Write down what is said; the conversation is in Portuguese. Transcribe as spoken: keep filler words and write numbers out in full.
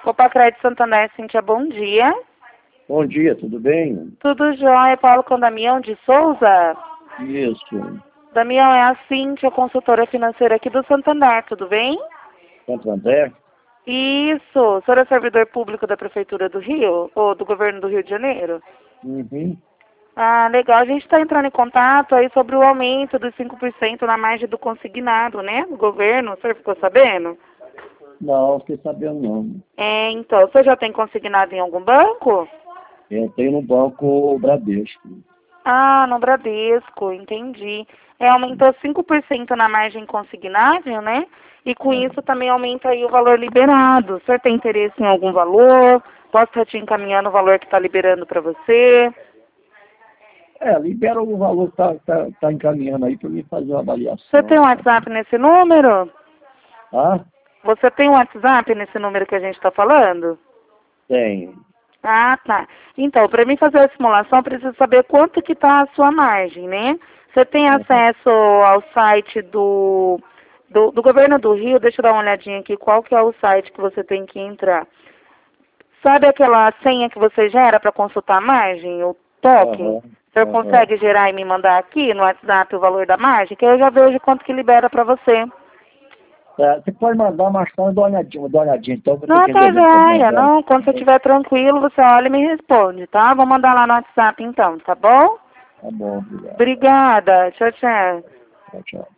Copa Crédito Santander, Cíntia, bom dia. Bom dia, tudo bem? Tudo jóia, Paulo com Damião de Souza? Isso. Damião, é a Cíntia, consultora financeira aqui do Santander, tudo bem? Santander? Isso. O senhor é servidor público da Prefeitura do Rio, ou do Governo do Rio de Janeiro? Uhum. Ah, legal. A gente está entrando em contato aí sobre o aumento dos cinco por cento na margem do consignado, né? Do governo, o senhor ficou sabendo? Não, fiquei sabendo não. É, então, o senhor já tem consignado em algum banco? Eu tenho no banco Bradesco. Ah, no Bradesco, entendi. É, aumentou cinco por cento na margem consignável, né? E com isso também aumenta aí o valor liberado. O senhor tem interesse em algum valor? Posso estar te encaminhando o valor que está liberando para você? É, libera o valor que tá, tá, tá encaminhando aí para mim fazer uma avaliação. Você tem um WhatsApp nesse número? Ah? Você tem um WhatsApp nesse número que a gente está falando? Tem. Ah, tá. Então, para mim fazer a simulação, eu preciso saber quanto que está a sua margem, né? Você tem acesso ao site do, do, do Governo do Rio? Deixa eu dar uma olhadinha aqui, qual que é o site que você tem que entrar. Sabe aquela senha que você gera para consultar a margem, o token? Uhum. O senhor Uhum. consegue gerar e me mandar aqui no WhatsApp o valor da margem? Que eu já vejo quanto que libera para você. É, você pode mandar mais tarde, dá uma olhadinha, dá uma olhadinha, então. Que eu tô Não, tá querendo joia. mandar. Não, quando você estiver tranquilo, você olha e me responde, tá? Vou mandar lá no WhatsApp então, tá bom? Tá bom, obrigado. Obrigada. Tchau, tchau. Tchau, tchau.